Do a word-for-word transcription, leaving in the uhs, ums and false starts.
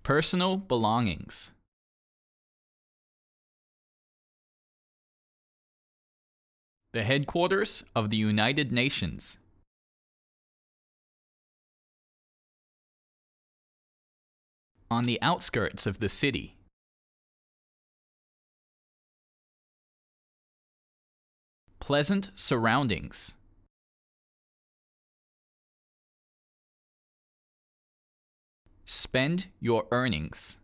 Personal belongings. The headquarters of the United Nations. On the outskirts of the city. Pleasant surroundings. Spend your earnings.